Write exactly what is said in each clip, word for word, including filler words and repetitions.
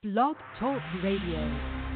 Blog Talk Radio.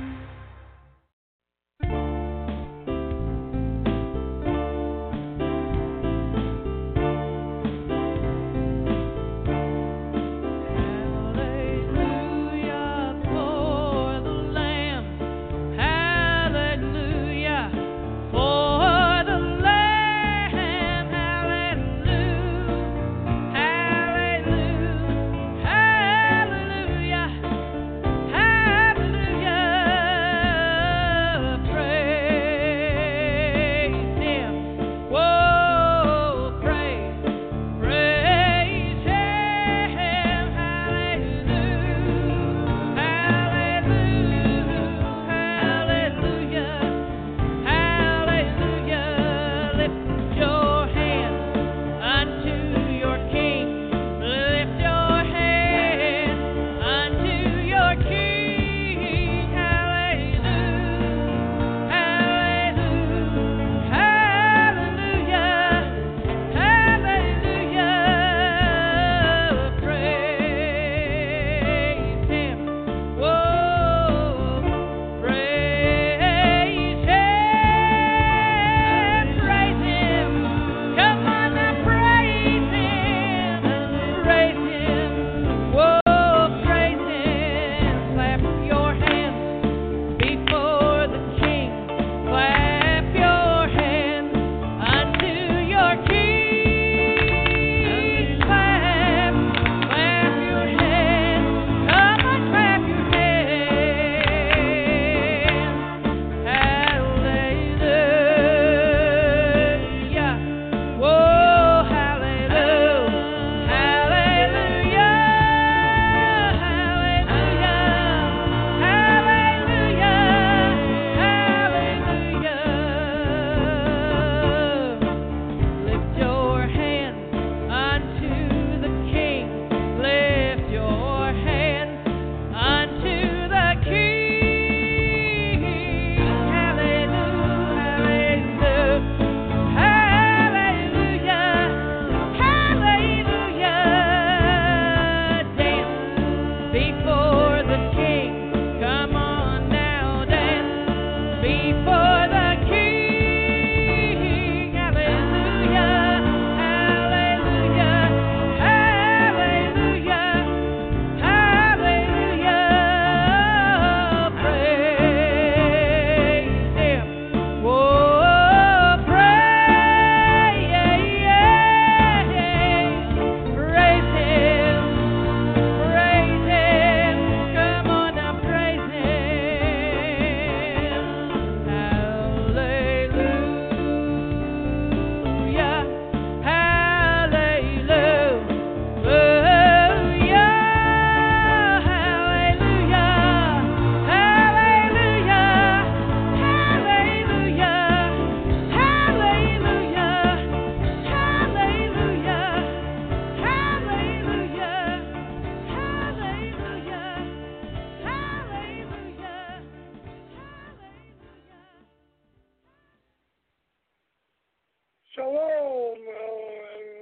Shalom, uh, and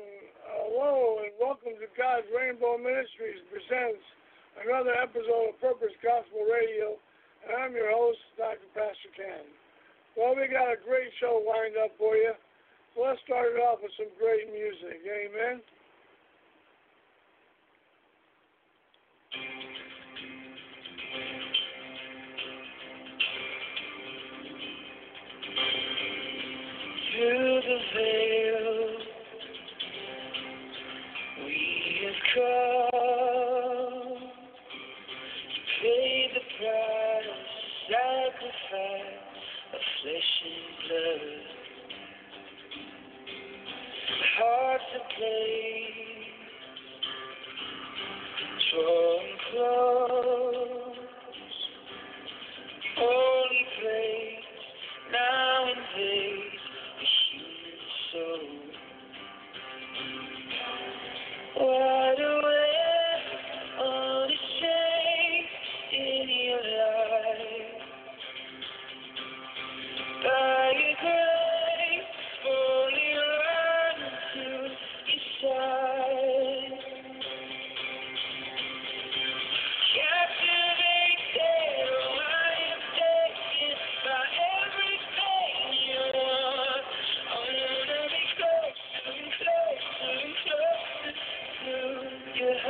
hello, and welcome to God's Rainbow Ministries presents another episode of Purpose Gospel Radio, and I'm your host, Doctor Pastor Ken. Well, we got a great show lined up for you, so let's start it off with some great music. Amen. Through the veil, we have come to pay the price, sacrifice of flesh and blood. Hearts of clay, torn close, holy place, now invade the human soul. Wide awake, unashamed in your life. By your grace, fully run to your side.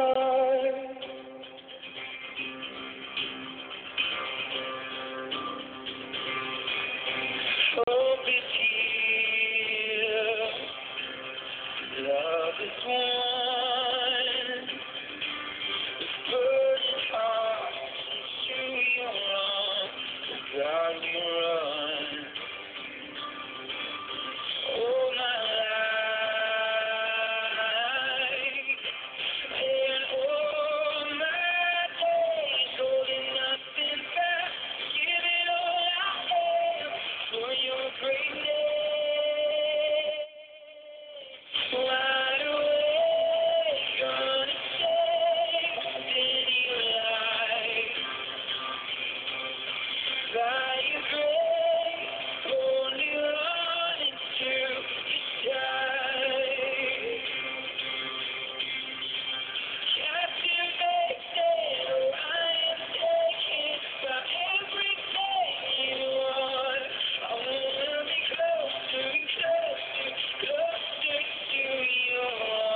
Hope is here. Love is one. This burdened heart to your arms. God we run. All my life and all my days, holding nothing back, giving all I have for your greatness. Wide awake, unashamed in your light. By your grace, only running through your sight. Captivated, I am taken by everything you are. I wanna be closer and closer, closer to your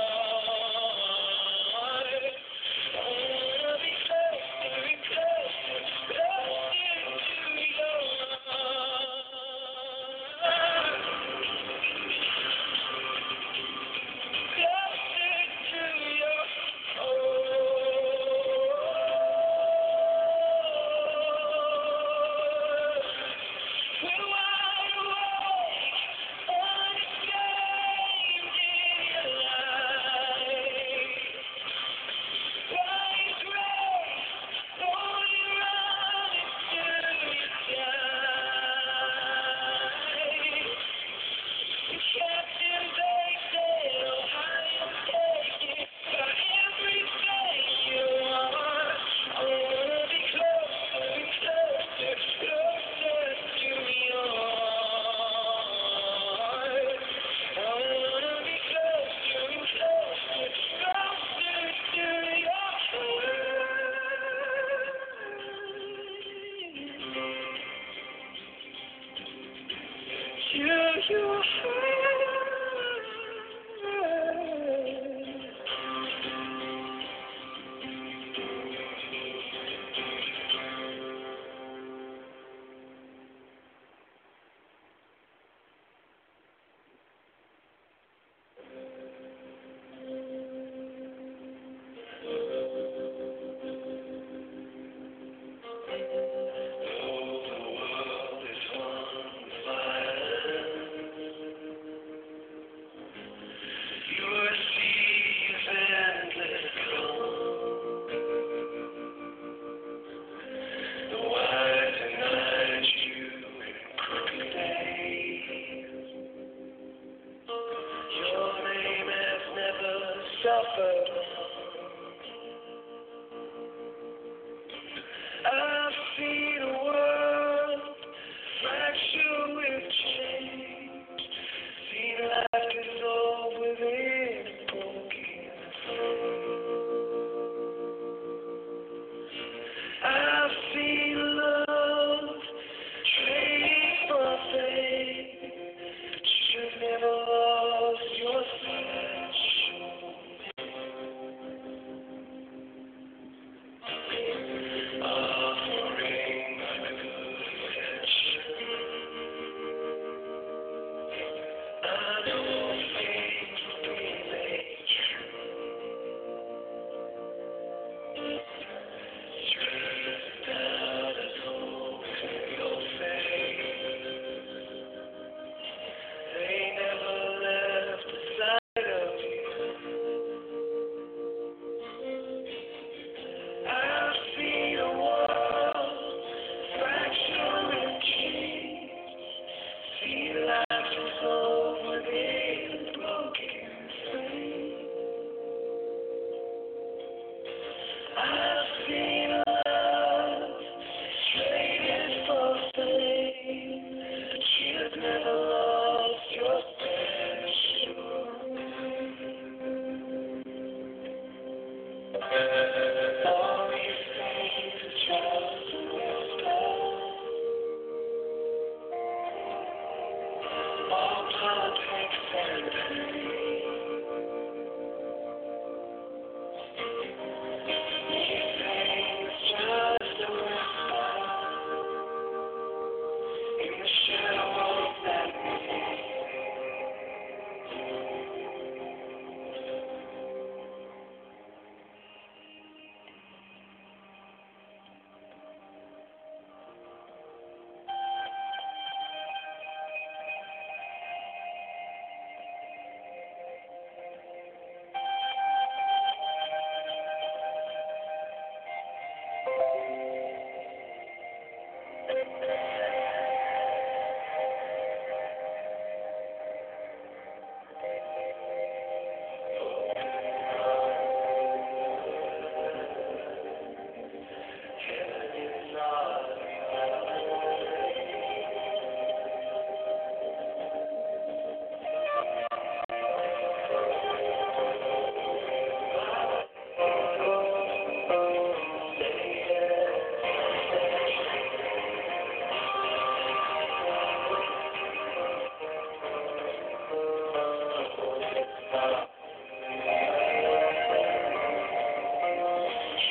heart. I wanna be closer and closer, closer to your heart. Closer to your heart. We're wide awake, unashamed in your light. By your grace, only running through your sight. Captivated, oh, I am taken by everything you are. I wanna be closer and closer, closer to your heart. I wanna be closer and closer, closer to your heart. To your heart. Oh, the world is on fire.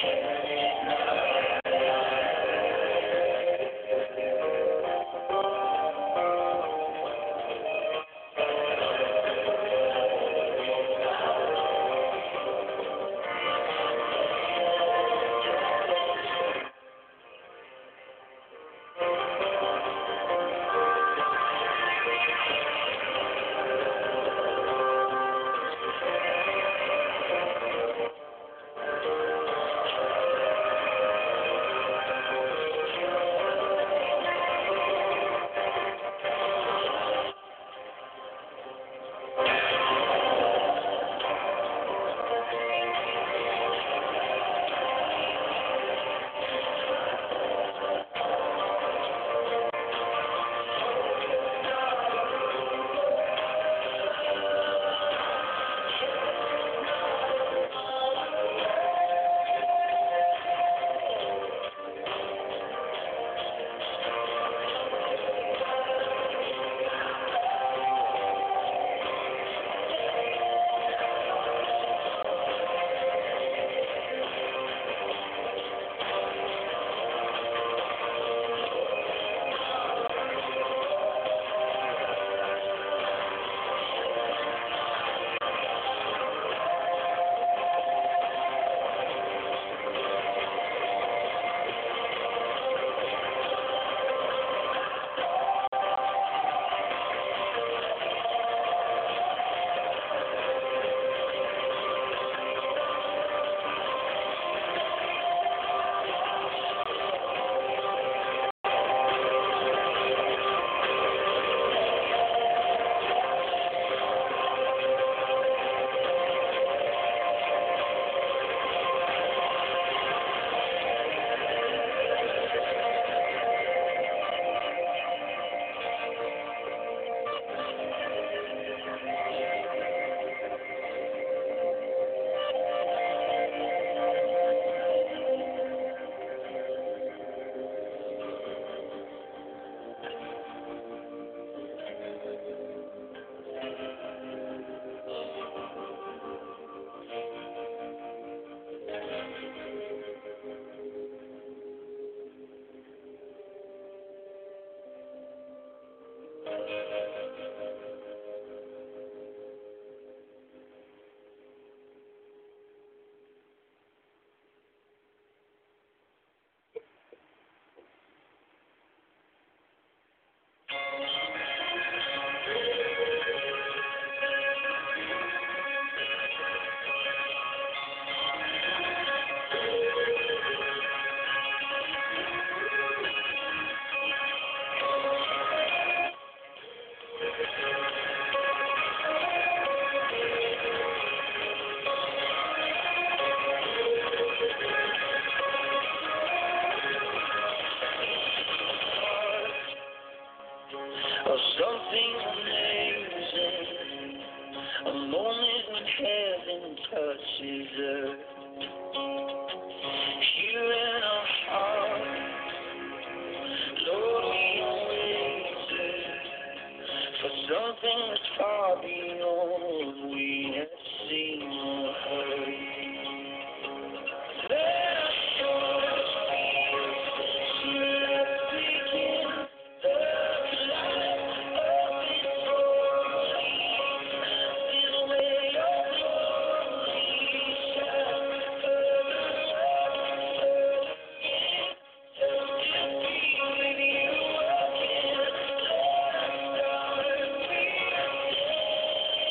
of something amazing, a moment when heaven touches earth. Here in our hearts, Lord, we are waiting for something that's far beyond what we have seen or heard. Let us start to begin the light of this morning. This way your glory shines further again. Just to be with you again. Let us start begin.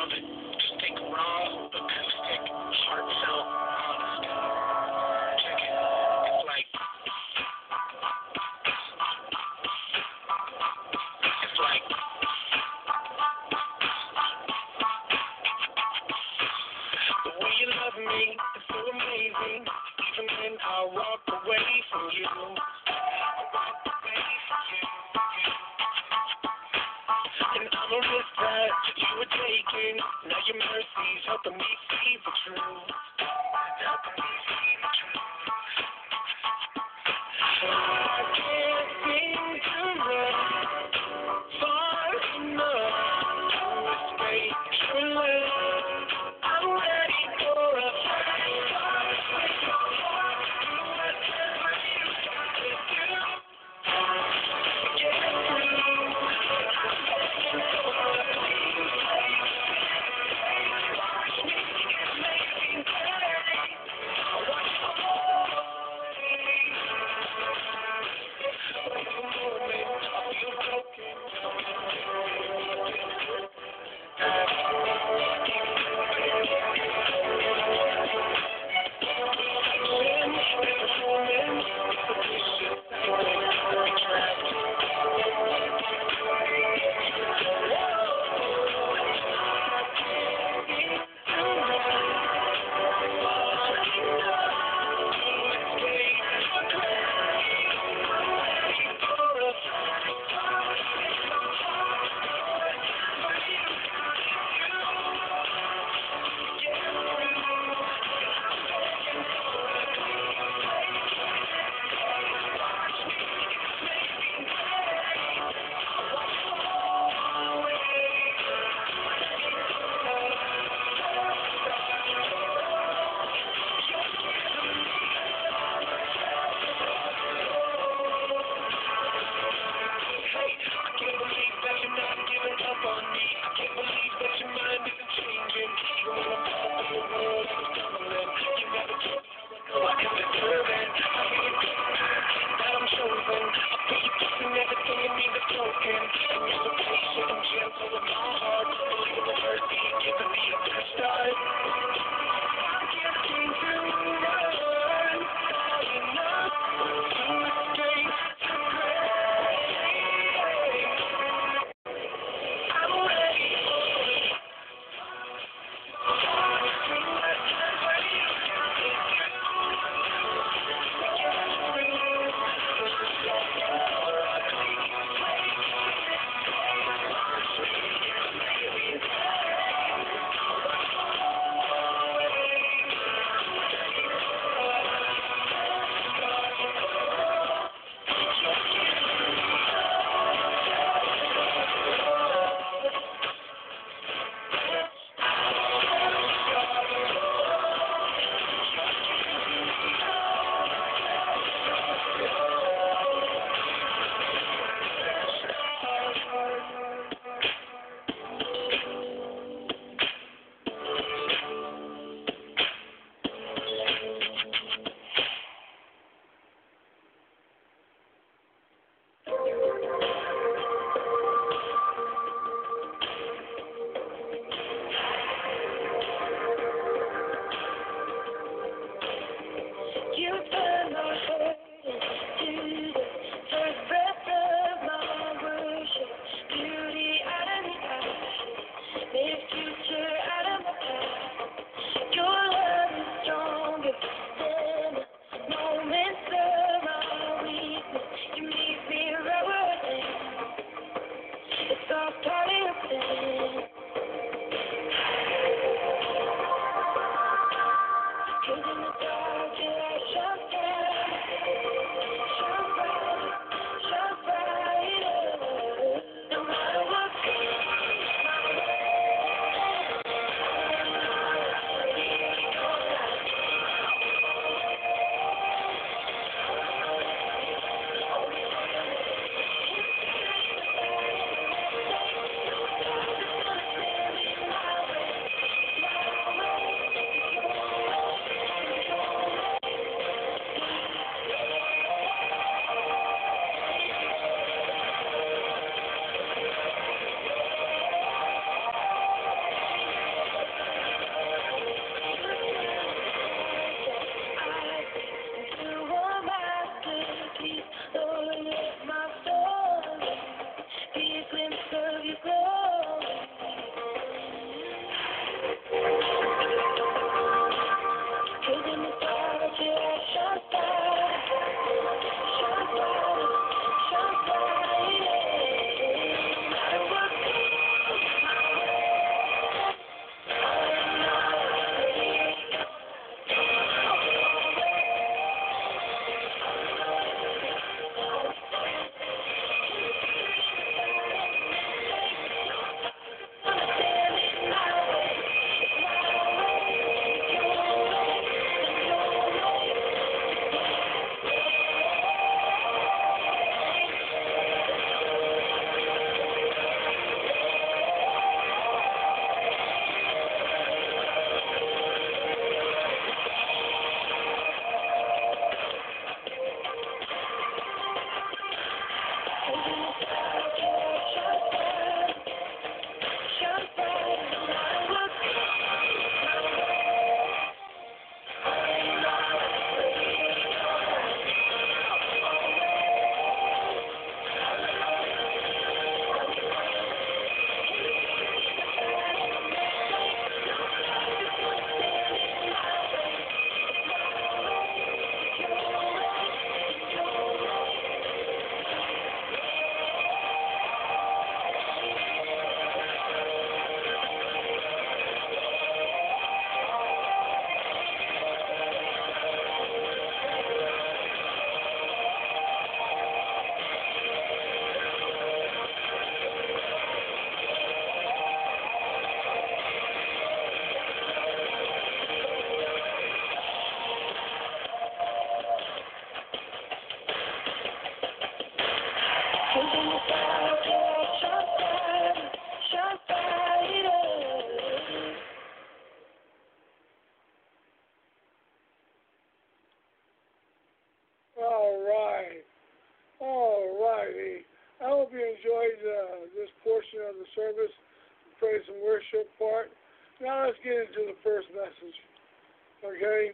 love it. Just think raw, acoustic, heartfelt, honest. Check it. It's like, it's like, the way you love me is so amazing. Even when I walk away from you, I walk away from you. And I'm a risk that you were taking. Now your mercy's helping me see the truth. Helping me see the truth. I can't seem to run far enough to escape your love. I'm ready for a fight. Watch worship part. Now let's get into the first message. Okay?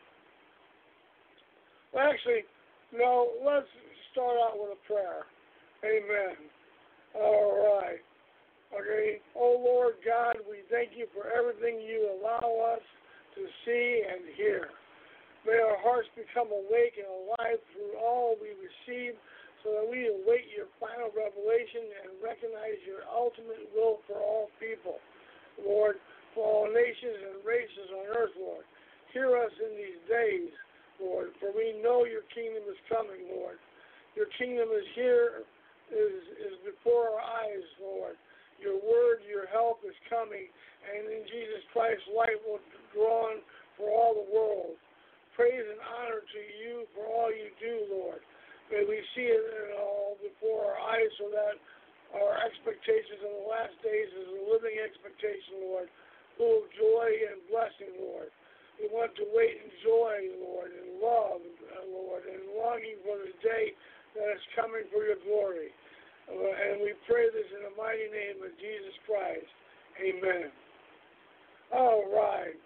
Well, actually, no, let's start out with a prayer. Amen. All right. Okay. Oh, Lord God, we thank you for everything you allow us to see and hear. May our hearts become awake and alive through all we receive, so that we await your final revelation and recognize your ultimate will for all people, Lord, for all nations and races on earth, Lord. Hear us in these days, Lord, for we know your kingdom is coming, Lord. Your kingdom is here, is, is before our eyes, Lord. Your word, your help is coming, and in Jesus Christ, light will draw on for all the world. Praise and honor to you for all you do, Lord. May we see it all before our eyes so that our expectations in the last days is a living expectation, Lord, full of joy and blessing, Lord. We want to wait in joy, Lord, and love, Lord, and longing for the day that is coming for your glory. And we pray this in the mighty name of Jesus Christ. Amen. All right.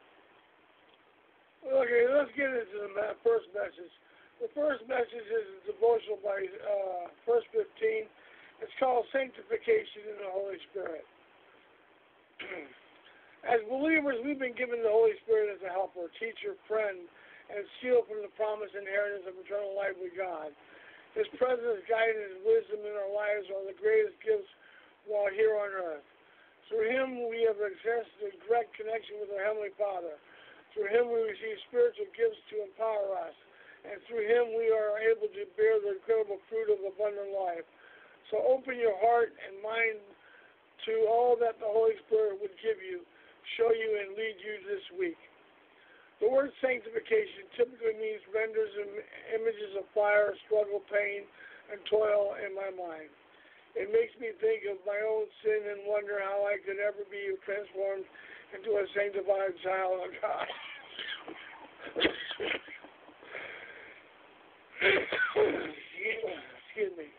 Okay, let's get into the first message. The first message is a devotional by uh, verse fifteen. It's called Sanctification in the Holy Spirit. As believers, we've been given the Holy Spirit as a helper, teacher, friend, and seal from the promised inheritance of eternal life with God. His presence, guidance, and wisdom in our lives are the greatest gifts while here on earth. Through him, we have access to direct connection with our Heavenly Father. Through him, we receive spiritual gifts to empower us. And through him, we are able to bear the incredible fruit of abundant life. So open your heart and mind to all that the Holy Spirit would give you, show you, and lead you this week. The word sanctification typically means renders images of fire, struggle, pain, and toil in my mind. It makes me think of my own sin and wonder how I could ever be transformed into a sanctified child of God. Excuse me.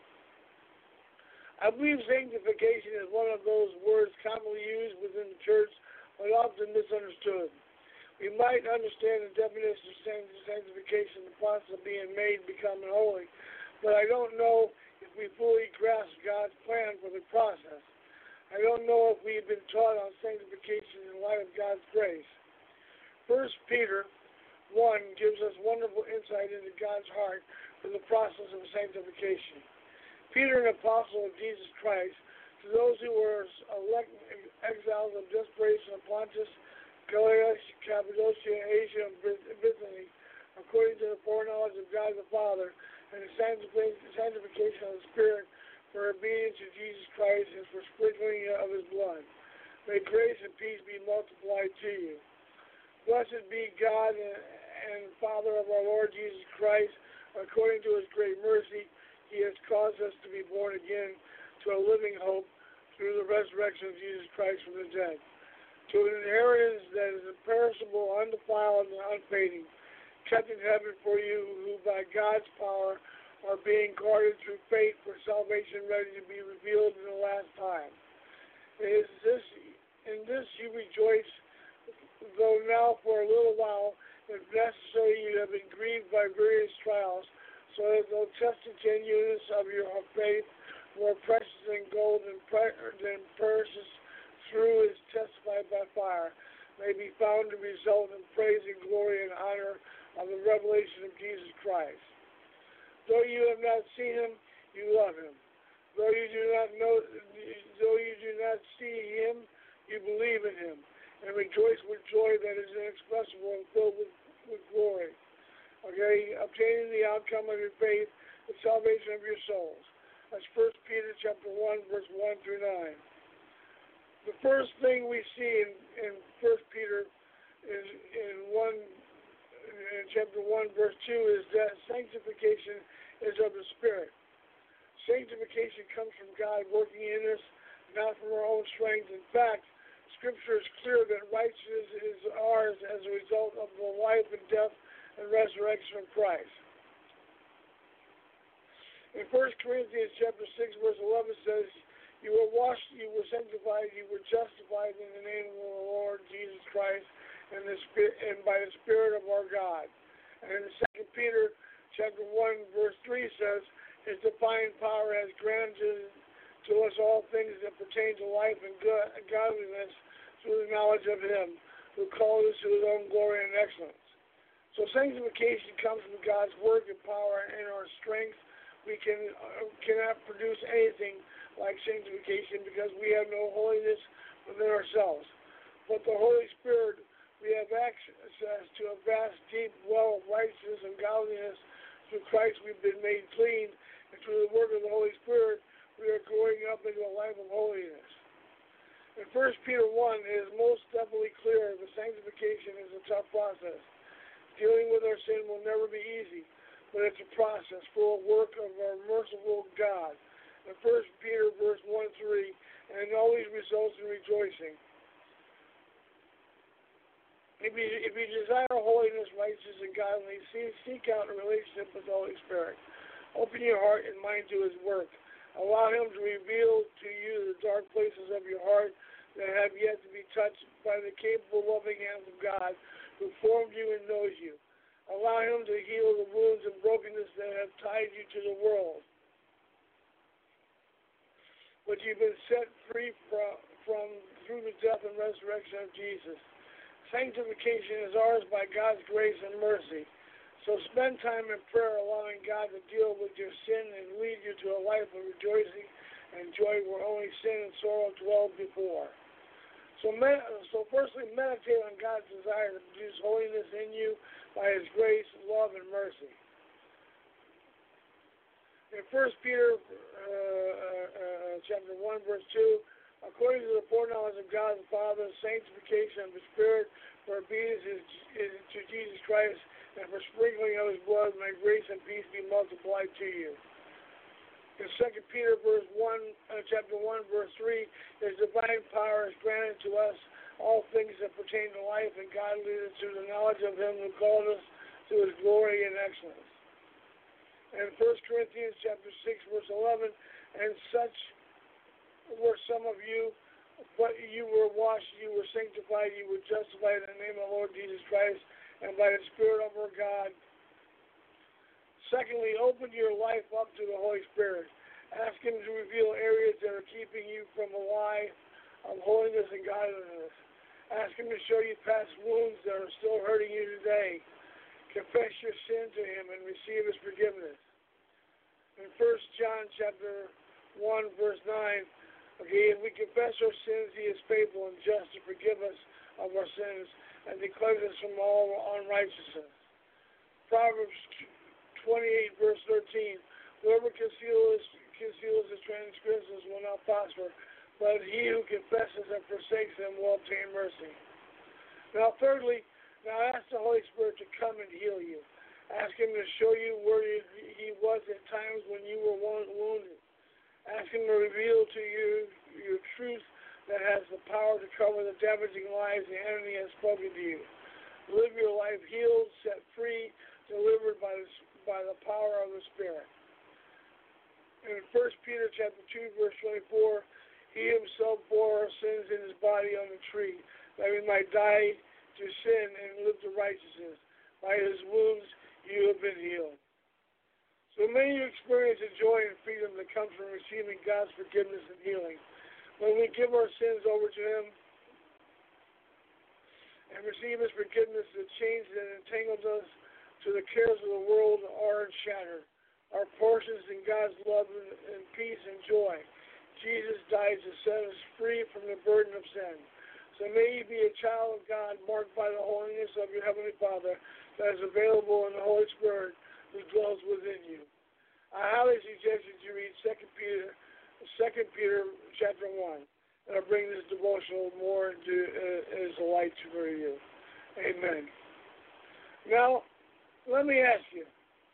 I believe sanctification is one of those words commonly used within the church, but often misunderstood. We might understand the definition of sanctification, the process of being made, becoming holy, but I don't know if we fully grasp God's plan for the process. I don't know if we've been taught on sanctification in light of God's grace. First Peter one gives us wonderful insight into God's heart for the process of sanctification. Peter, an apostle of Jesus Christ, to those who were elect, exiles of desperation of Pontus, Galatia, Cappadocia, Asia, and Bithynia, according to the foreknowledge of God the Father, and the sanctification of the Spirit, for obedience to Jesus Christ and for sprinkling of his blood. May grace and peace be multiplied to you. Blessed be God and, and Father of our Lord Jesus Christ. According to his great mercy, he has caused us to be born again to a living hope through the resurrection of Jesus Christ from the dead, to an inheritance that is imperishable, undefiled, and unfading, kept in heaven for you, who by God's power are being guarded through faith for salvation ready to be revealed in the last time. Is this, in this you rejoice, though now for a little while, if necessary, you have been grieved by various trials, so that the tested genuineness of your faith, more precious than gold and pre- than precious through is testified by fire, may be found to result in praise and glory and honor of the revelation of Jesus Christ. Though you have not seen him, you love him. Though you do not know, though you do not see him, you believe in him, and rejoice with joy that is inexpressible and filled with, with glory. Okay, obtaining the outcome of your faith, the salvation of your souls. That's First Peter chapter one, verse one through nine. The first thing we see in, in First Peter is in one. In chapter one, verse two, is that sanctification is of the Spirit. Sanctification comes from God working in us, not from our own strength. In fact, Scripture is clear that righteousness is ours as a result of the life and death and resurrection of Christ. In First Corinthians chapter six, verse eleven says, You were washed, you were sanctified, you were justified in the name of the Lord Jesus Christ and, the Spirit, and by the Spirit of our God. And in Second Peter chapter one, verse three says, His divine power has granted to us all things that pertain to life and good, godliness through the knowledge of Him who called us to His own glory and excellence. So sanctification comes from God's work and power and our strength. We can uh, cannot produce anything like sanctification because we have no holiness within ourselves. But the Holy Spirit, we have access to a vast, deep well of righteousness and godliness. Through Christ we've been made clean, and through the work of the Holy Spirit we are growing up into a life of holiness. In First Peter one, it is most definitely clear that sanctification is a tough process. Dealing with our sin will never be easy, but it's a process for a work of our merciful God. In First Peter verse one three, and it always results in rejoicing. If you, if you desire holiness, righteousness, and godliness, seek out a relationship with the Holy Spirit. Open your heart and mind to His work. Allow Him to reveal to you the dark places of your heart that have yet to be touched by the capable, loving hands of God who formed you and knows you. Allow Him to heal the wounds and brokenness that have tied you to the world. But you've been set free from, from through the death and resurrection of Jesus. Sanctification is ours by God's grace and mercy. So spend time in prayer, allowing God to deal with your sin and lead you to a life of rejoicing and joy where only sin and sorrow dwelled before. So, med- so firstly, meditate on God's desire to produce holiness in you by His grace, love, and mercy. In First Peter uh, uh, uh, chapter one, verse two, according to the foreknowledge of God the Father, sanctification of the Spirit, for obedience is, is to Jesus Christ, and for sprinkling of His blood, may grace and peace be multiplied to you. In Second Peter verse one, uh, chapter one, verse three, His divine power is granted to us all things that pertain to life and godliness through the knowledge of Him who called us to His glory and excellence. And First Corinthians chapter six, verse eleven, and such were some of you, but you were washed, you were sanctified, you were justified in the name of the Lord Jesus Christ, and by the Spirit of our God. Secondly, open your life up to the Holy Spirit. Ask Him to reveal areas that are keeping you from a life of holiness and godliness. Ask Him to show you past wounds that are still hurting you today. Confess your sin to Him and receive His forgiveness. In First John chapter one, verse nine, okay, if we confess our sins, He is faithful and just to forgive us of our sins and to cleanse us from all unrighteousness. Proverbs twenty-eight, verse thirteen, whoever conceals, conceals his transgressions will not prosper, but he who confesses and forsakes them will obtain mercy. Now, thirdly, now ask the Holy Spirit to come and heal you. Ask Him to show you where He was at times when you were wounded. Ask Him to reveal to you your truth that has the power to cover the damaging lies the enemy has spoken to you. Live your life healed, set free, delivered by the, by the power of the Spirit. In First Peter chapter two, verse twenty-four, He Himself bore our sins in His body on the tree, that we might die to sin and live to righteousness. By His wounds you have been healed. So may you experience the joy and freedom that comes from receiving God's forgiveness and healing. When we give our sins over to Him and receive His forgiveness, the chains that entangled us to the cares of the world are shattered. Our portions in God's love and, and peace and joy. Jesus died to set us free from the burden of sin. So may you be a child of God marked by the holiness of your Heavenly Father that is available in the Holy Spirit who dwells within you. I highly suggest that you read Second Peter, Second Peter chapter one, and I'll bring this devotional more into uh, as a light for you. Amen. Now, let me ask you,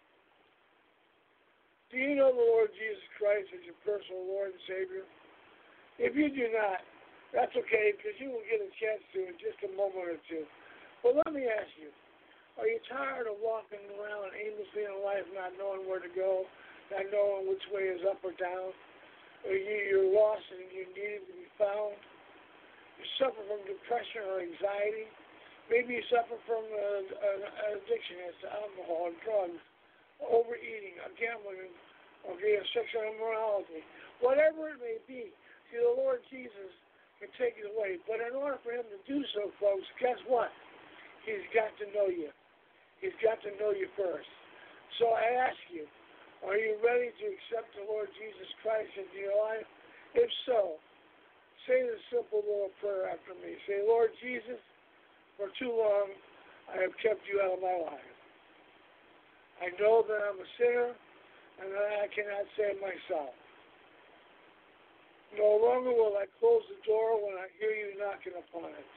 do you know the Lord Jesus Christ as your personal Lord and Savior? If you do not, that's okay, because you will get a chance to in just a moment or two. But let me ask you, are you tired of walking around aimlessly in life, not knowing where to go, not knowing which way is up or down? or you- you're lost and you need to be found. You suffer from depression or anxiety. Maybe you suffer from uh, an addiction as to alcohol, drugs, overeating, or gambling, or sexual immorality. Whatever it may be, see, the Lord Jesus can take it away. But in order for him to do so, folks, guess what? He's got to know you. He's got to know you first. So I ask you, are you ready to accept the Lord Jesus Christ into your life? If so, say this simple little prayer after me. Say, Lord Jesus, for too long I have kept you out of my life. I know that I'm a sinner and that I cannot save myself. No longer will I close the door when I hear you knocking upon it.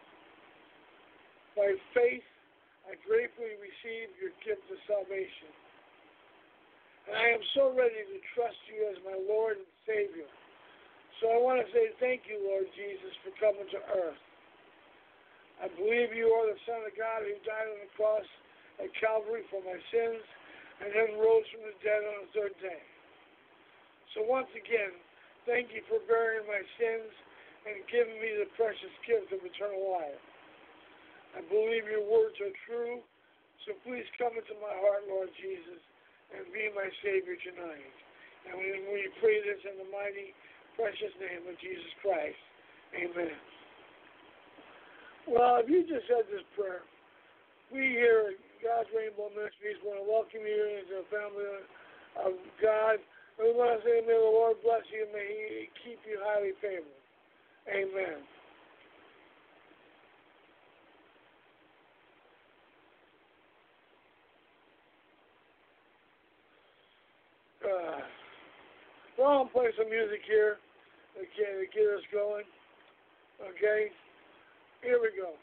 By faith, I gratefully receive your gift of salvation. And I am so ready to trust you as my Lord and Savior. So I want to say thank you, Lord Jesus, for coming to earth. I believe you are the Son of God who died on the cross at Calvary for my sins and then rose from the dead on the third day. So once again, thank you for bearing my sins and giving me the precious gift of eternal life. I believe your words are true, so please come into my heart, Lord Jesus, and be my Savior tonight. And we pray this in the mighty, precious name of Jesus Christ. Amen. Well, if you just said this prayer, we here at God's Rainbow Ministries want to welcome you into the family of God. We want to say, may the Lord bless you, may He keep you highly favored. Amen. Uh, well, I'm playing some music here okay, to get us going. Okay? Here we go.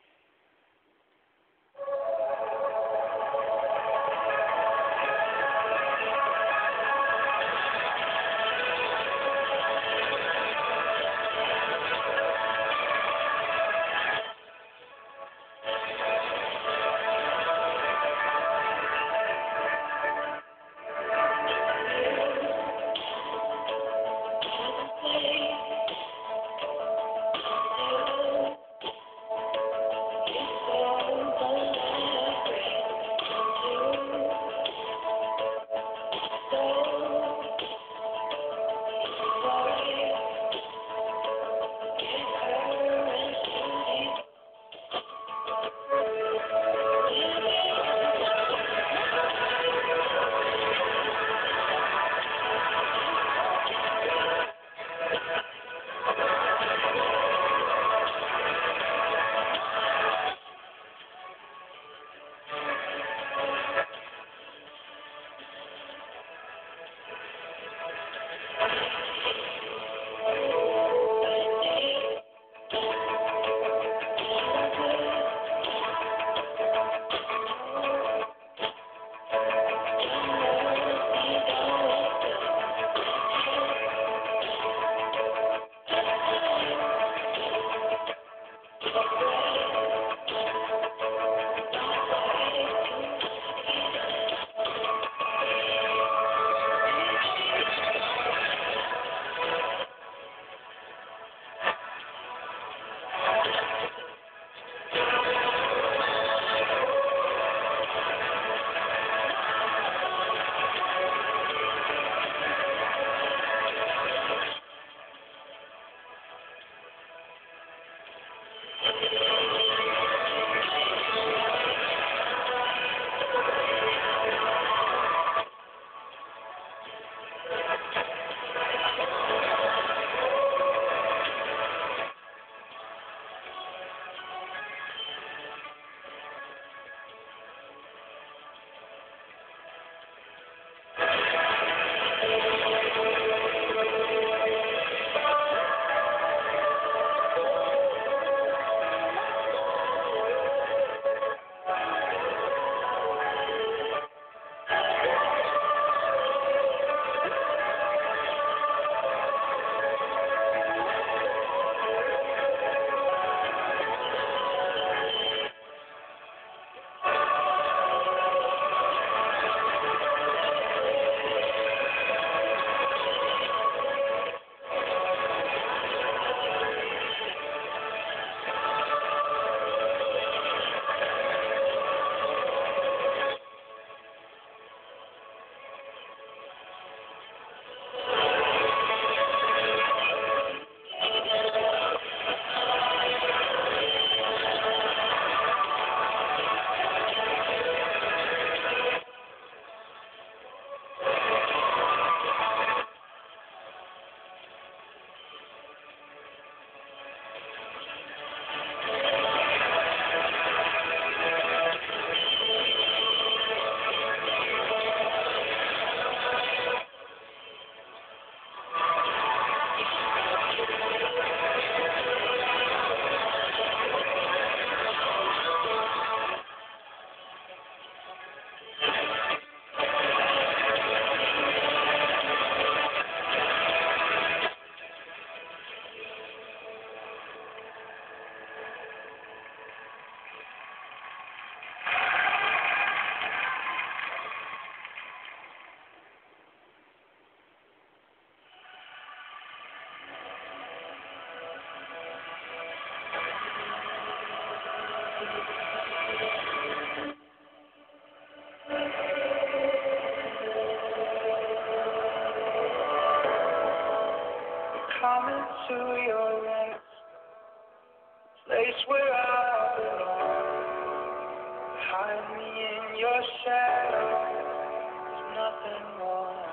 place where I belong. Hide me in your shadow. There's nothing more.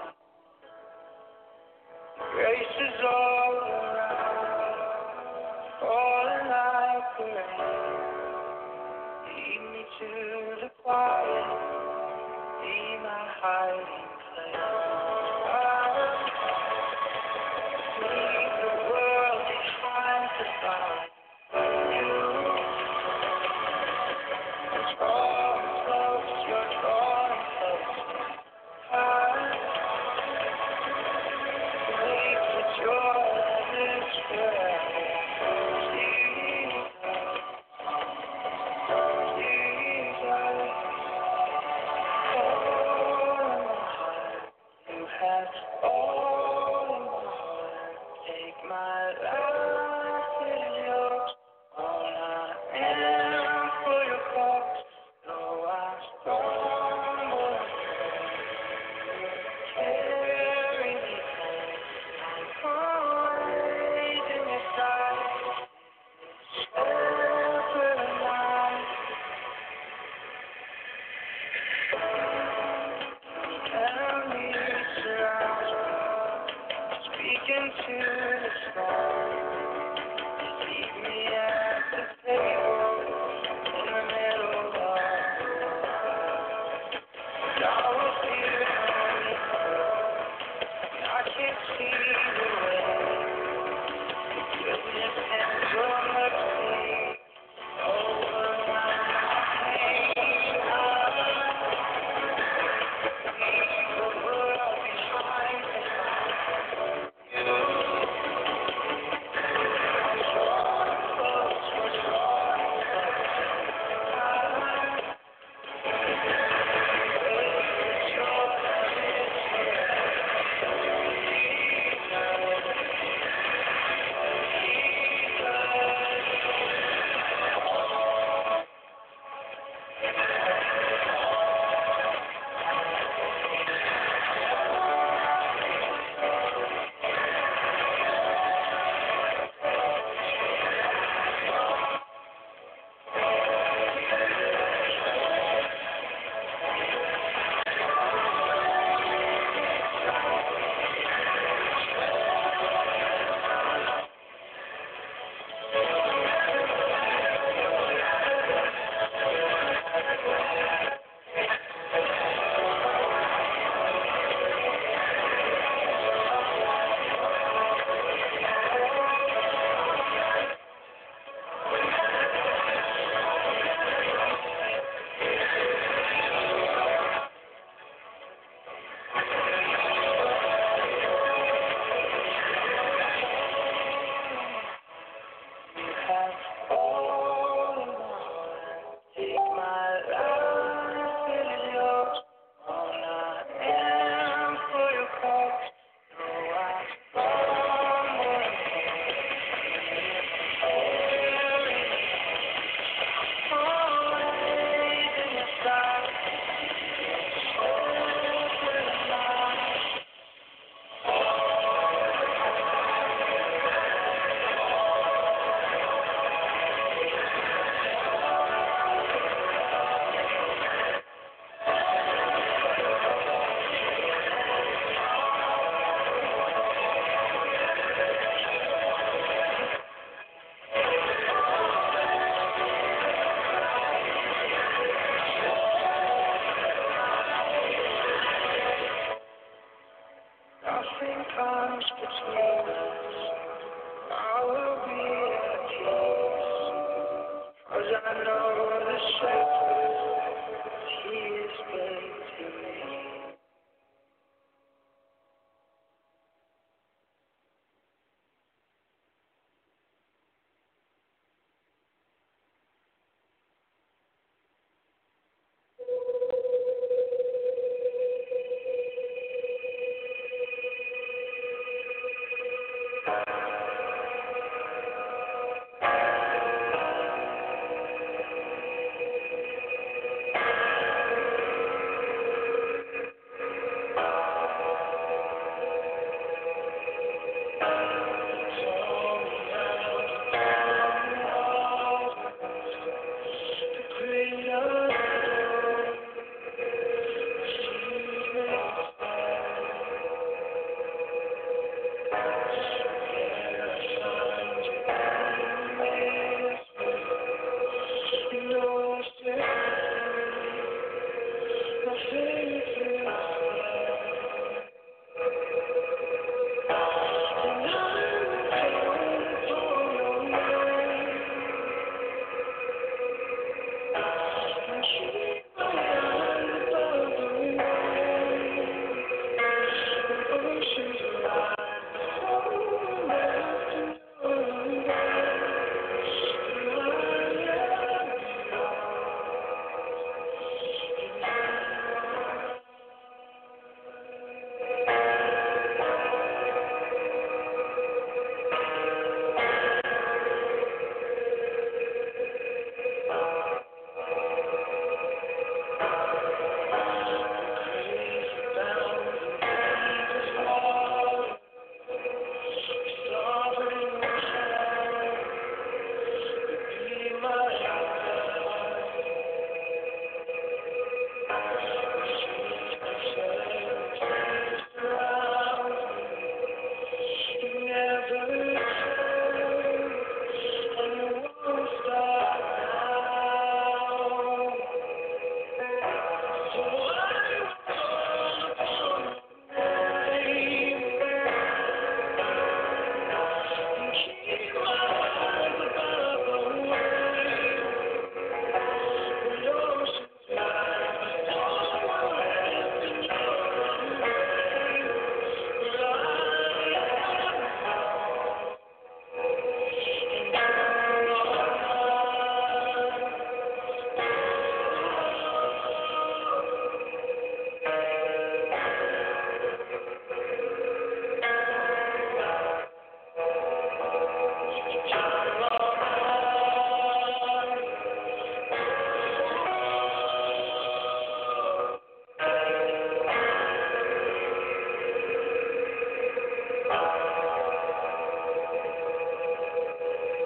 Grace is all around, falling like the rain. Lead me to the quiet, be my hiding place. Leave the world behind to find you. It's drawing close, you're drawing close. I believe that your love is forever. Jesus, Jesus, oh,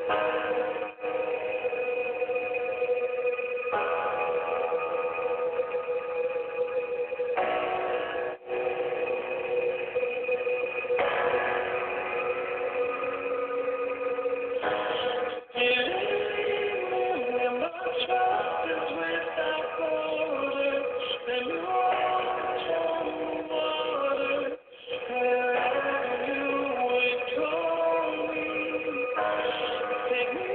Take me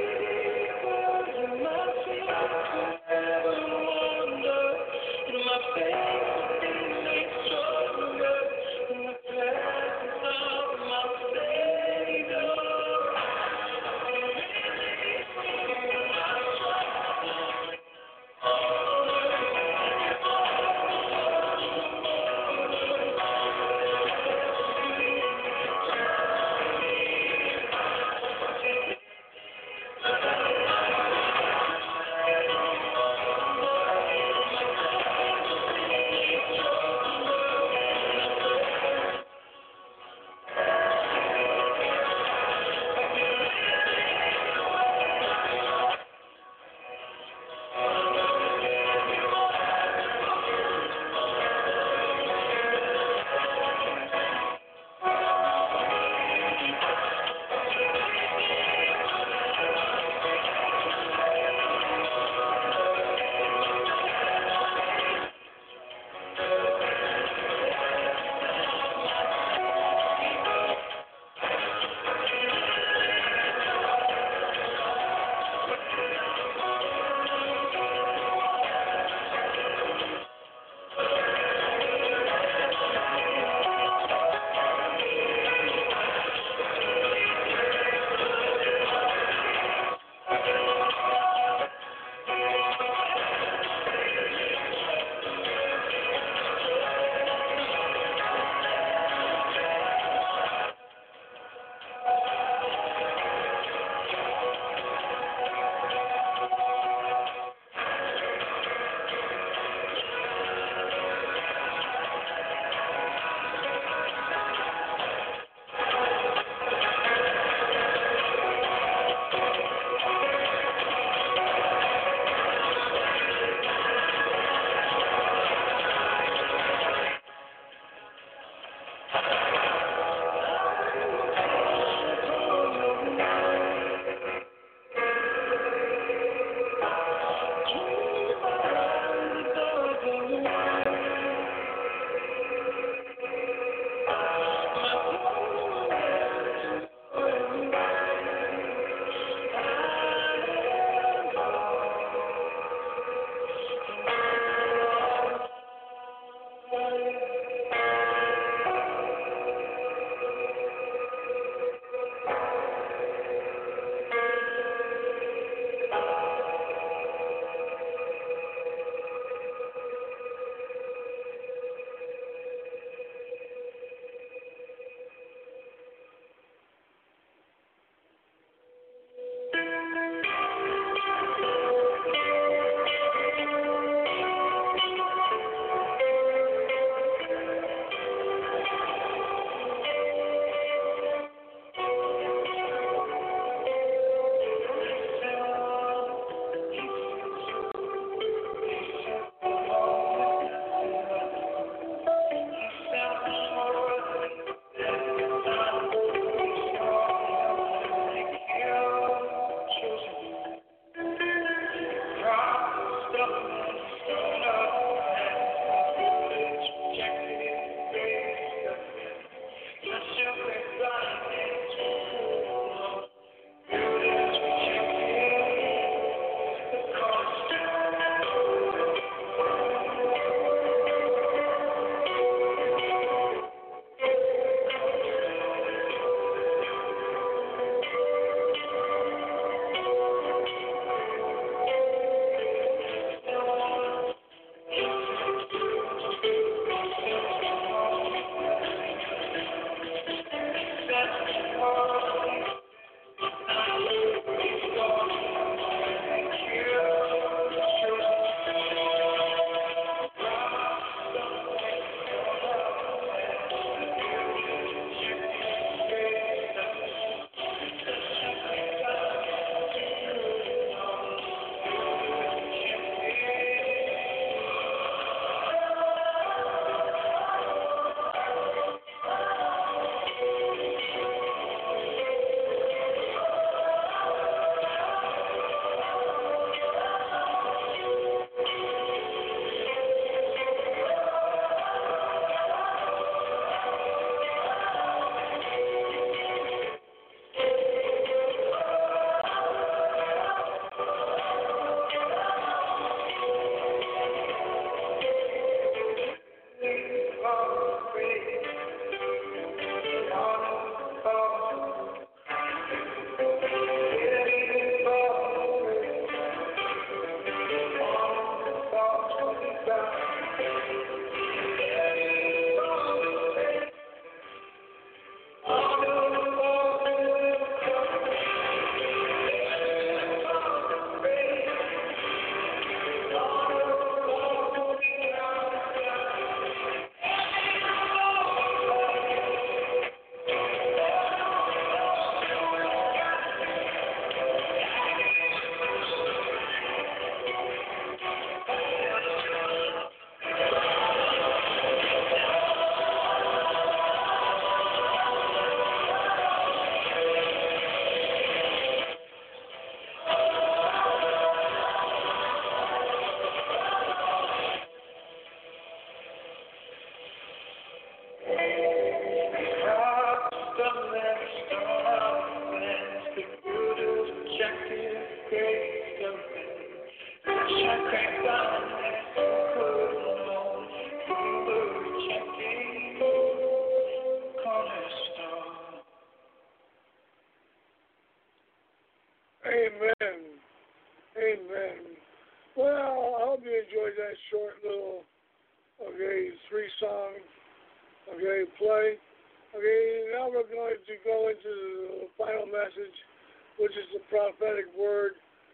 grace open. Shut that darkness couldn't hold. You were rejected, cornerstone. Amen. Amen. Well, I hope you enjoyed that short little, okay, three song, okay, play. Okay, now we're going to go into the final message, which is the prophetic word.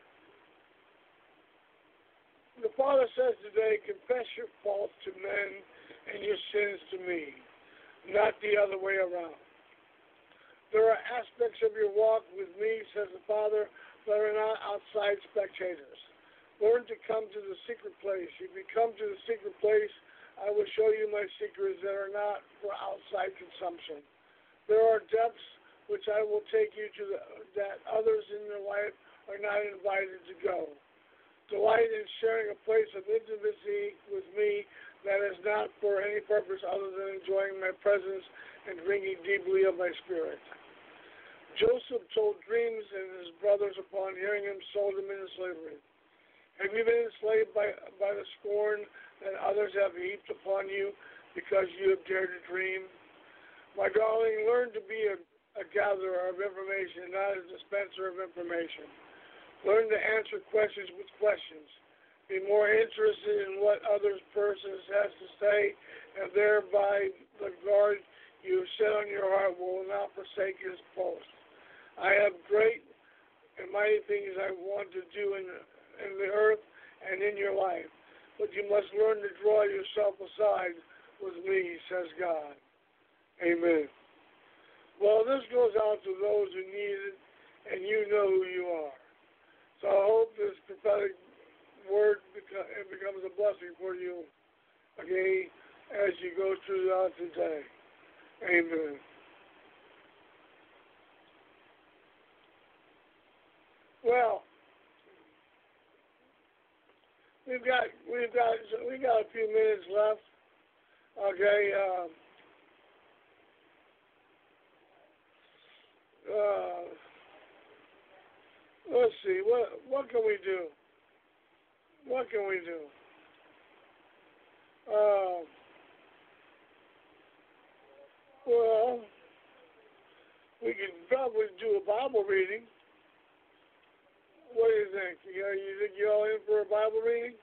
The Father says today, confess your faults to men and your sins to me, not the other way around. There are aspects of your walk with me, says the Father, that are not outside spectators. Learn to come to the secret place. If you come to the secret place, I will show you my secrets that are not for outside consumption. There are depths which I will take you to the, that others in your life are not invited to go. Delight in sharing a place of intimacy with me that is not for any purpose other than enjoying my presence and drinking deeply of my spirit. Joseph told dreams, and his brothers, upon hearing him, sold him into slavery. Have you been enslaved by, by the scorn that others have heaped upon you because you have dared to dream? My darling, learn to be a, a gatherer of information, not a dispenser of information. Learn to answer questions with questions. Be more interested in what other person has to say, and thereby the guard you have set on your heart will not forsake his post. I have great and mighty things I want to do in, in the earth and in your life, but you must learn to draw yourself aside with me, says God. Amen. Well, this goes out to those who need it, and you know who you are. So I hope this prophetic word beca- it becomes a blessing for you, okay, as you go throughout the day. Amen. Well, we've got we've got we got a few minutes left. Okay. Um, uh, let's see. What what can we do? What can we do? Uh, well, we could probably do a Bible reading. What do you think? You, know, you think you're all in for a Bible reading?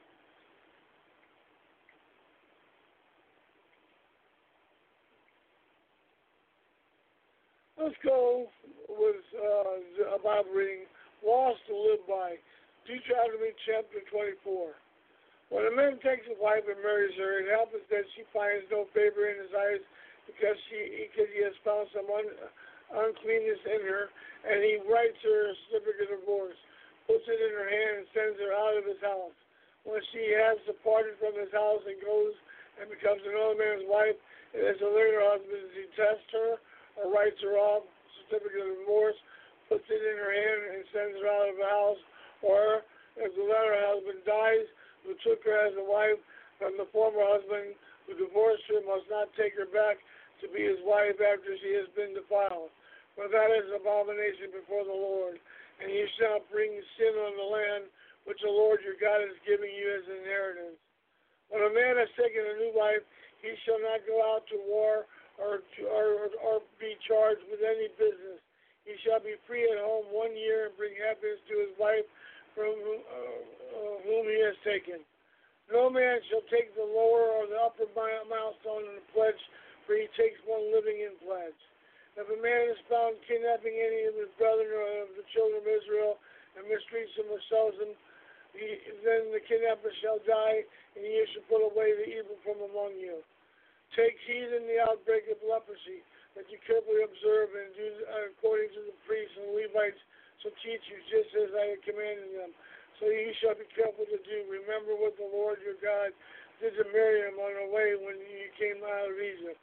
Let's go with uh, a Bible reading, Laws to Live By, Deuteronomy chapter twenty-four. When a man takes a wife and marries her, it happens that she finds no favor in his eyes because she because he has found some un, uncleanness in her, and he writes her a certificate of divorce, puts it in her hand, and sends her out of his house. When she has departed from his house and goes and becomes another man's wife, and as a later husband detests her or writes her off, certificate of divorce, puts it in her hand and sends her out of the house, or if the latter husband dies, who took her as a wife from the former husband who divorced her must not take her back to be his wife after she has been defiled. For that is an abomination before the Lord. And you shall bring sin on the land which the Lord your God is giving you as an inheritance. When a man has taken a new wife, he shall not go out to war or, to, or, or be charged with any business. He shall be free at home one year and bring happiness to his wife from uh, uh, whom he has taken. No man shall take the lower or the upper milestone in the pledge, for he takes one living in pledge. If a man is found kidnapping any of his brethren or of the children of Israel and mistreats them or sells them, he, then the kidnapper shall die, and ye shall put away the evil from among you. Take heed in the outbreak of leprosy, that you carefully observe and do according to the priests and Levites shall teach you, just as I have commanded them. So you shall be careful to do. Remember what the Lord your God did to Miriam on her way when you came out of Egypt.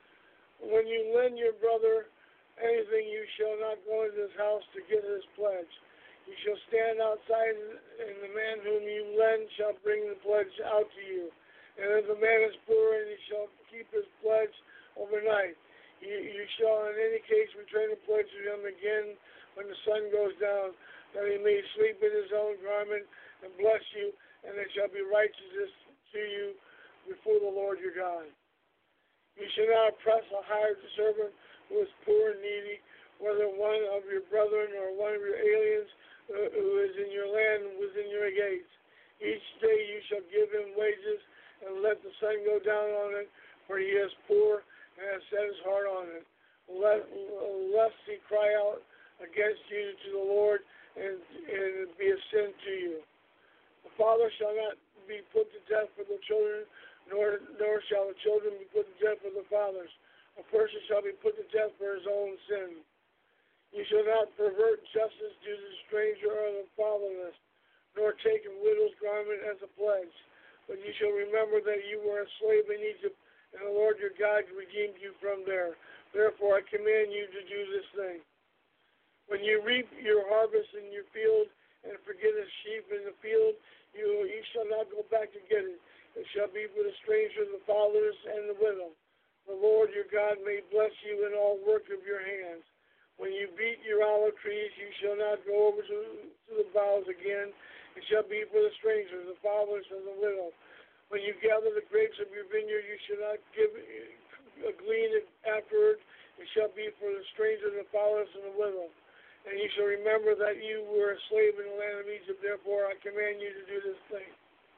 When you lend your brother anything, you shall not go into his house to get his pledge. You shall stand outside, and the man whom you lend shall bring the pledge out to you. And if the man is poor, and he shall keep his pledge overnight, you, you shall in any case return the pledge to him again when the sun goes down. that he may sleep in his own garment and bless you, and it shall be righteousness to you before the Lord your God. You shall not oppress a hired servant who is poor and needy, whether one of your brethren or one of your aliens uh, who is in your land and within your gates. Each day you shall give him wages, and let the sun go down on it, for he is poor and has set his heart on it. Let, lest he cry out against you to the Lord, and, and it be a sin to you. The father shall not be put to death for the children, nor nor shall the children be put to death for the fathers. A person shall be put to death for his own sin. You shall not pervert justice due to the stranger or the fatherless, nor take a widow's garment as a pledge. But you shall remember that you were a slave in Egypt, and the Lord your God redeemed you from there. Therefore I command you to do this thing. When you reap your harvest in your field, and forget a sheep in the field, you, you shall not go back to get it. It shall be for the stranger, the fatherless, and the widow. The Lord your God may bless you in all work of your hands. When you beat your olive trees, you shall not go over to, to the boughs again. It shall be for the stranger, the fatherless, and the widow. When you gather the grapes of your vineyard, you shall not give a glean it afterward. It shall be for the stranger, the fatherless, and the widow. And you shall remember that you were a slave in the land of Egypt. Therefore I command you to do this thing.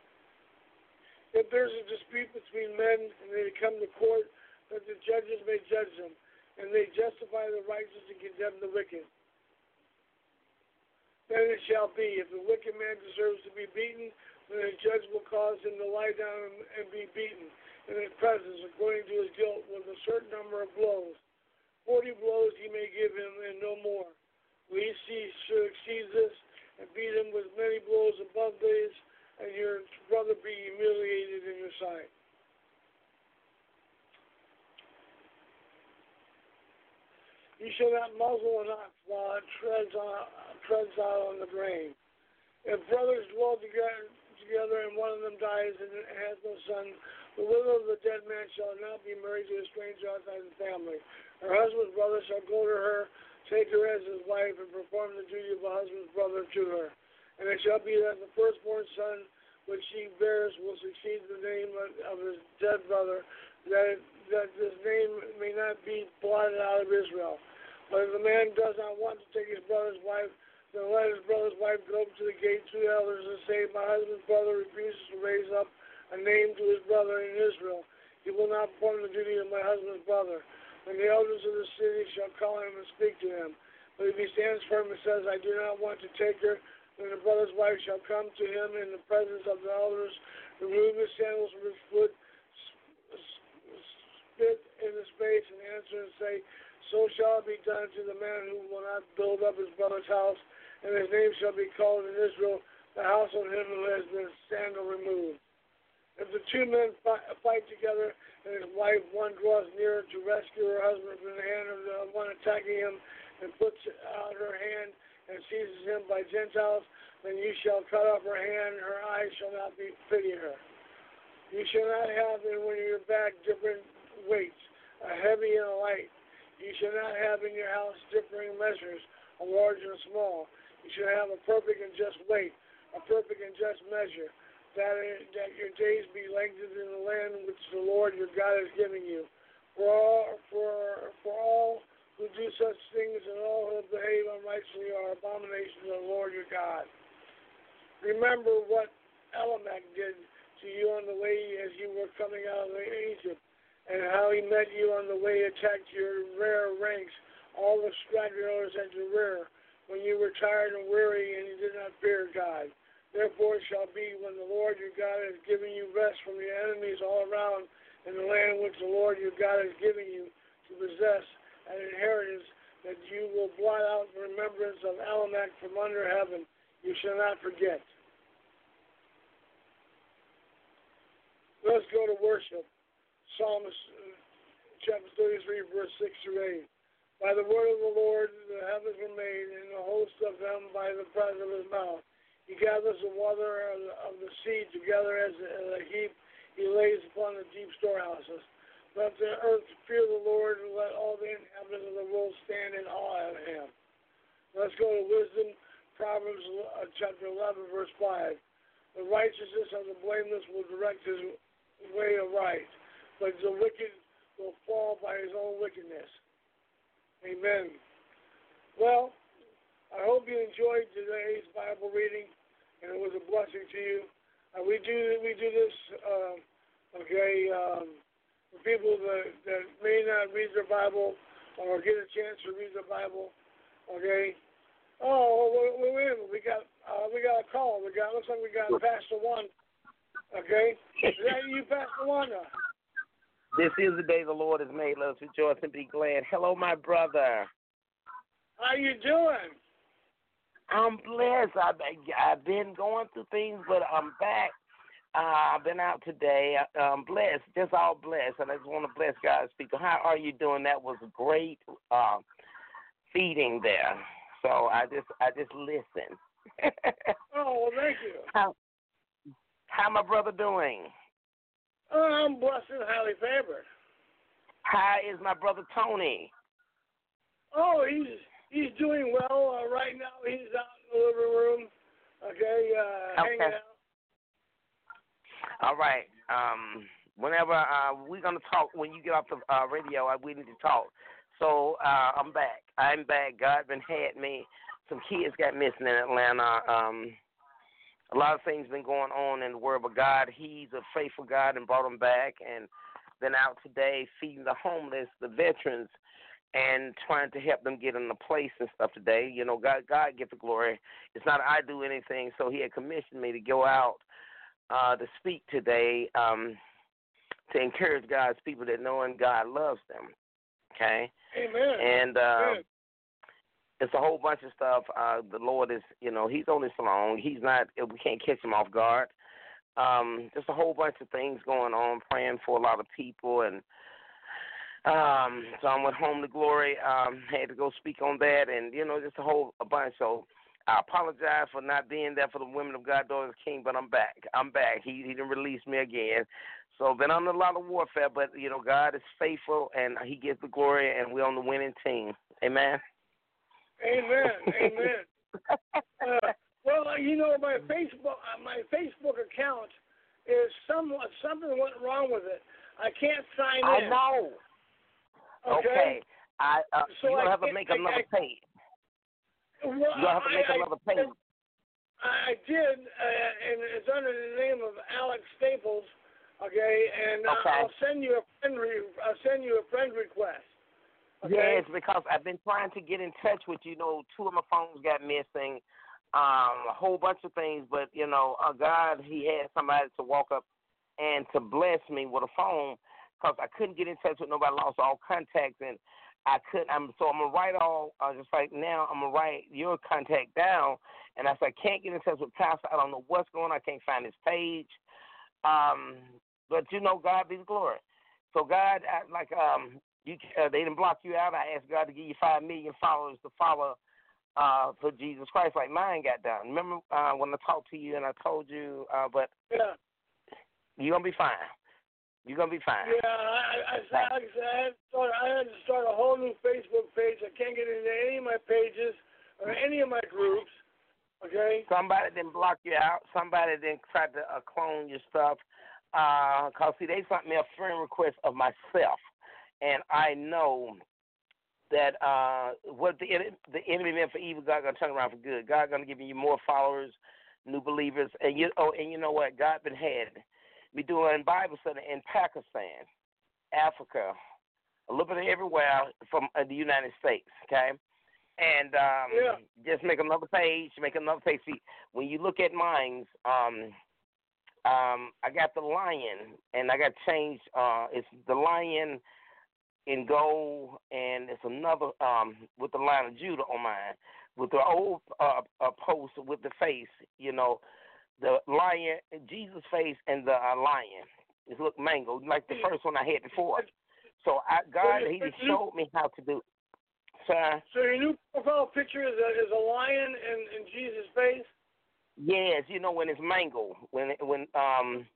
If there's a dispute between men, and they come to court, that the judges may judge them, and they justify the righteous and condemn the wicked. Then it shall be, if the wicked man deserves to be beaten, then the judge will cause him to lie down and be beaten in his presence, according to his guilt, with a certain number of blows. Forty blows he may give him, and no more. Will he see, should exceed this, and beat him with many blows above these, and your brother be humiliated in your sight. You shall not muzzle an ox while it treads, on, treads out on the grain. If brothers dwell together, together and one of them dies and has no son, the widow of the dead man shall not be married to a stranger outside the family. Her husband's brother shall go to her, take her as his wife, and perform the duty of a husband's brother to her. And it shall be that the firstborn son which she bears will succeed the name of, of his dead brother, that, that this name may not be blotted out of Israel. But if the man does not want to take his brother's wife, then let his brother's wife go up to the gate to the elders and say, my husband's brother refuses to raise up a name to his brother in Israel. He will not perform the duty of my husband's brother. And the elders of the city shall call him and speak to him. But if he stands firm and says, I do not want to take her, then the brother's wife shall come to him in the presence of the elders, remove his sandals from his foot, spit in his face, and answer and say, so shall it be done to the man who will not build up his brother's house, and his name shall be called in Israel, the house of him who has been sandal removed. If the two men fight together, and his wife, one draws near to rescue her husband from the hand of the one attacking him, and puts out her hand and seizes him by Gentiles, then you shall cut off her hand, her eyes shall not be pity her. You shall not have in when your back different weights, a heavy and a light. You shall not have in your house differing measures, a large and a small. You shall have a perfect and just weight, a perfect and just measure, that, that your days be lengthened in the land which the Lord your God is giving you. For all, for, for all who do such things and all who behave unrighteously are abominations to the Lord your God. Remember what Elimelech did to you on the way as you were coming out of Egypt, and how he met you on the way, attacked your rear ranks, all the stragglers at your rear, when you were tired and weary and you did not fear God. Therefore it shall be when the Lord your God has given you rest from your enemies all around in the land which the Lord your God has given you to possess an inheritance, that you will blot out the remembrance of Elimelech from under heaven. You shall not forget. Let's go to worship. Psalm chapter thirty-three, verse six through eight. By the word of the Lord the heavens were made, and the host of them by the breath of his mouth. He gathers the water of the, of the sea together as a, as a heap. He lays upon the deep storehouses. Let the earth fear the Lord, and let all the inhabitants of the world stand in awe of him. Let's go to wisdom, Proverbs uh, chapter eleven, verse five. The righteousness of the blameless will direct his way aright, but the wicked will fall by his own wickedness. Amen. Well, I hope you enjoyed today's Bible reading, and it was a blessing to you. Uh, we do we do this, uh, okay, um, for people that, that may not read their Bible or get a chance to read their Bible, okay. Oh, wait, wait, wait a minute. We got uh, we got a call. We got looks like we got Pastor One. Okay, is that you, Pastor Wanda? This is the day the Lord has made. Let us rejoice and be glad. Hello, my brother. How you doing? I'm blessed. I've, I've been going through things, but I'm back. Uh, I've been out today. I'm blessed, just all blessed, and I just want to bless God's people. How are you doing? That was a great uh, feeding there. So I just, I just listen. Oh, well, thank you. How, how my brother doing? Oh, I'm blessed and highly favored. How is my brother Tony? Oh, he's he's doing well uh, right now. He's out in the living room, okay, uh, okay. hanging out. All right. Um, whenever uh, we're gonna talk, when you get off the uh, radio, we need to talk. So uh, I'm back. I'm back. God been had me. Some kids got missing in Atlanta. Um, a lot of things been going on in the world, but God, He's a faithful God and brought them back. And been out today feeding the homeless, the veterans, and trying to help them get in a place and stuff today. You know, God, God get the glory. It's not I do anything, so He had commissioned me to go out uh, to speak today um, to encourage God's people that knowing God loves them. Okay? Amen. And uh, Amen. It's a whole bunch of stuff. Uh, the Lord is, you know, He's on His throne. He's not, we can't catch Him off guard. Um, just a whole bunch of things going on, praying for a lot of people. And um, so I went home to Glory, um, had to go speak on that, and, you know, just a whole a bunch. So I apologize for not being there for the Women of God, Daughters King, but I'm back. I'm back. He, he didn't release me again. So been on a lot of warfare, but, you know, God is faithful, and He gets the glory, and we're on the winning team. Amen. Amen. Amen. Uh, well, you know, my Facebook uh, my Facebook account is somewhat something went wrong with it. I can't sign I in. know. Okay. okay. I uh, so you're gonna I have to make I, another I, page. Well, You're gonna have to make I, another I, page. I did, uh, and it's under the name of Alex Staples. Okay, and uh, okay. I'll send you a friend. Re- I'll send you a friend request. Okay? Yes, because I've been trying to get in touch with you. You know, two of my phones got missing, um, a whole bunch of things. But you know, uh, God, He had somebody to walk up and to bless me with a phone because I couldn't get in touch with nobody. Lost all contacts, and I couldn't. I'm so I'm gonna write all uh, just like now. I'm gonna write your contact down, and I said I can't get in touch with Pastor. I don't know what's going on. I can't find his page. Um, but you know, God be the glory. So God, I, like um. You, uh, they didn't block you out. I asked God to give you five million followers to follow uh, for Jesus Christ, like mine got done. Remember uh, when I talked to you and I told you, uh, but yeah, you're gonna be fine. You're gonna be fine. Yeah, I, I, I, I, had to start, I had to start a whole new Facebook page. I can't get into any of my pages or any of my groups. Okay. Somebody didn't block you out. Somebody didn't try to uh, clone your stuff. Uh, cause see, they sent me a friend request of myself. And I know that uh, what the the enemy meant for evil, God gonna turn around for good. God gonna give you more followers, new believers, and you oh, and you know what? God been had me doing Bible study in Pakistan, Africa, a little bit of everywhere from uh, the United States. Okay, and um, yeah. just make another page, make another page. See, when you look at mine, um, um, I got the lion, and I got changed. Uh, it's the lion in gold, and it's another um, with the line of Judah on mine, with the old uh, uh, post with the face, you know, the lion, Jesus' face, and the uh, lion. It looked mango, like the first one I had before. So I, God, He just showed me how to do it. Sir? So your new profile picture is a, is a lion in, in Jesus' face? Yes, you know, when it's mango, when, when um,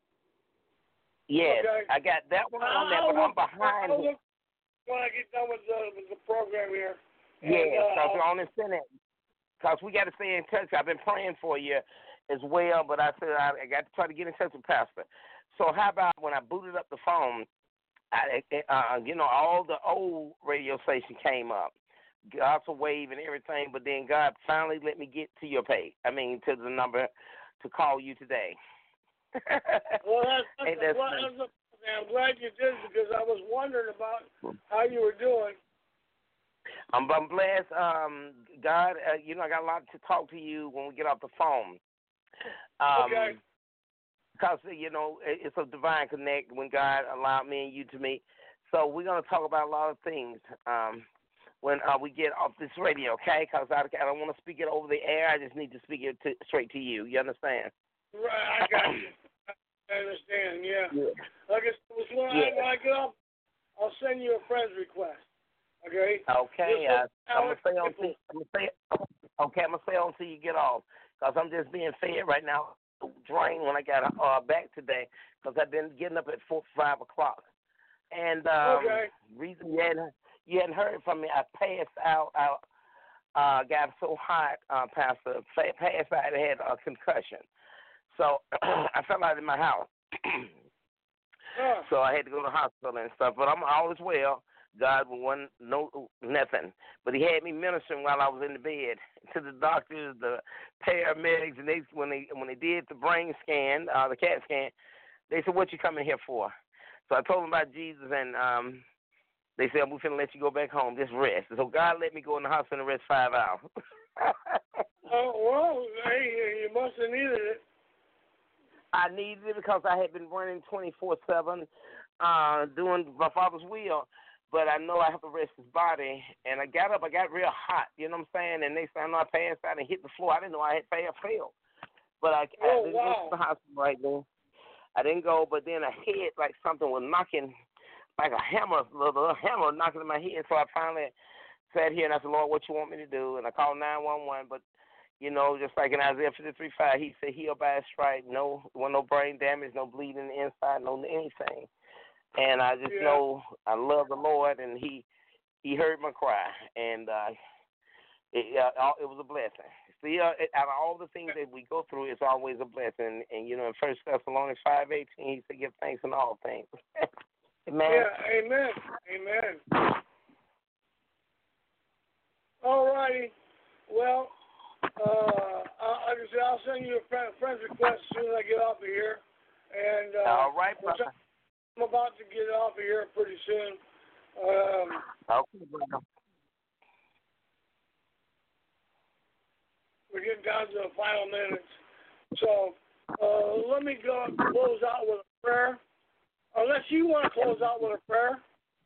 yes, okay. I got that one on there, but I'm behind I'll look when I get done with the, with the program here. Yeah, and, uh, because you're on the Senate. because we got to stay in touch. I've been praying for you as well, but I said I, I got to try to get in touch with Pastor. So how about when I booted up the phone, I, uh, you know, all the old radio station came up, Gospel Wave and everything, but then God finally let me get to your page. I mean, to the number to call you today. Well, that's, that's, that's, well, that's a, I'm glad you did because I was wondering about how you were doing. I'm, I'm blessed. Um, God, uh, you know, I got a lot to talk to you when we get off the phone. Um, okay. Because, you know, it's a divine connect when God allowed me and you to meet. So we're going to talk about a lot of things um, when uh, we get off this radio, okay? Because I, I don't want to speak it over the air. I just need to speak it to, straight to you. You understand? Right, I got you. I understand, yeah. yeah. Like I said, when, yeah. I, when I get off, I'll send you a friend's request, okay? Okay. Uh, I'm going to stay on people. I'm gonna stay, okay, I'm going to stay on until you get off because I'm just being fed right now. Drained when I got uh, back today because I've been getting up at four, five o'clock. And um, okay. reason you hadn't, you hadn't heard from me, I passed out. I uh, got so hot, uh, Pastor, passed out. I had a concussion. So I fell out in my house. huh. So I had to go to the hospital and stuff. But I'm always well. God wasn't no nothing, but He had me ministering while I was in the bed to the doctors, the paramedics, and they when they when they did the brain scan, uh, the CAT scan, they said, "What you coming here for?" So I told them about Jesus, and um, they said, "We're finna let you go back home, just rest." So God let me go in the hospital and rest five hours. Oh well, hey, you must have needed it. I needed it because I had been running twenty-four seven, uh, doing my Father's will. But I know I have to rest his body. And I got up, I got real hot, you know what I'm saying? And next thing I know, I passed out and hit the floor. I didn't know I had failed. failed. But I, oh, I didn't wow. go to the hospital right then. I didn't go, but then a head, like something was knocking, like a hammer, a little hammer knocking in my head. So I finally sat here and I said, Lord, what you want me to do? And I called nine one one. But, you know, just like in Isaiah fifty-three five, he said, healed by his stripe. No, there was no brain damage, no bleeding inside, no anything. And I just yeah. know I love the Lord, and He He heard my cry, and uh, it, uh, it was a blessing. See, uh, out of all the things that we go through, it's always a blessing. And you know, in First Thessalonians five eighteen, He said, "Give thanks in all things." Amen. Yeah, amen, amen. All righty. Well, uh, like I said, I'll send you a friend, friend's request as soon as I get off of here. And uh, all right, brother. I'm about to get off of here pretty soon. Um, okay, brother. We're getting down to the final minutes. So uh, let me go close out with a prayer. Unless you want to close out with a prayer.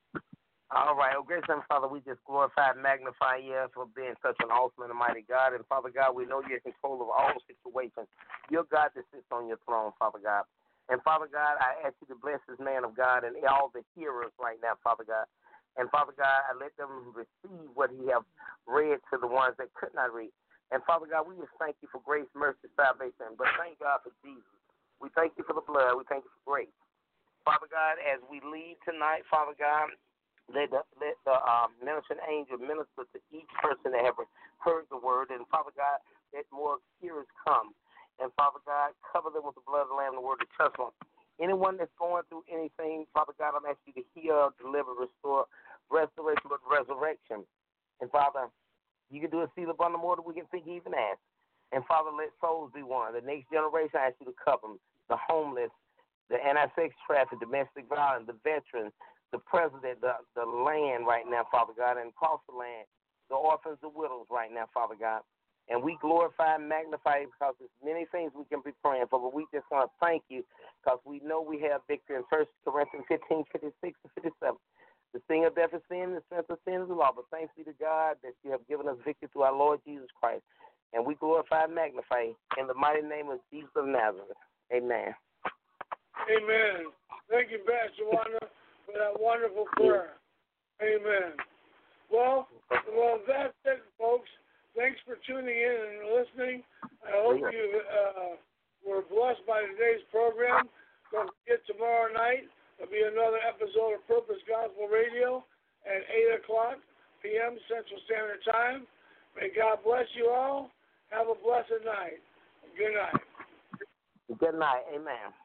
All right. Oh, gracious Heavenly Father, we just glorify and magnify you for being such an awesome and mighty God. And, Father God, we know you're in control of all situations. You're God that sits on your throne, Father God. And, Father God, I ask you to bless this man of God and all the hearers right now, Father God. And, Father God, I let them receive what he have read to the ones that could not read. And, Father God, we just thank you for grace, mercy, salvation. But thank God for Jesus. We thank you for the blood. We thank you for grace. Father God, as we leave tonight, Father God, let the, let the um, ministering angel minister to each person that have heard the word. And, Father God, let more hearers come. And, Father God, cover them with the blood of the Lamb and the word of trust. Anyone that's going through anything, Father God, I'm asking you to heal, deliver, restore, restoration, but resurrection. And, Father, you can do a seal upon the more than we can think, even ask. And, Father, let souls be won. The next generation, I ask you to cover them, the homeless, the anti-sex traffic, domestic violence, the veterans, the president, the, the land right now, Father God, and across the land, the orphans, the widows right now, Father God. And we glorify and magnify you because there's many things we can be praying for, but we just want to thank you because we know we have victory in First Corinthians fifteen, fifty-six, and fifty-seven. The sting of death is sin, the strength of sin is the law. But thanks be to God that you have given us victory through our Lord Jesus Christ. And we glorify and magnify you in the mighty name of Jesus of Nazareth. Amen. Amen. Thank you, Pastor Wanda, for that wonderful prayer. Amen. Well, well, that's it, folks. Thanks for tuning in and listening. I hope you uh, were blessed by today's program. Don't forget, tomorrow night there'll be another episode of Purpose Gospel Radio at eight o'clock p.m. Central Standard Time. May God bless you all. Have a blessed night. Good night. Good night. Amen.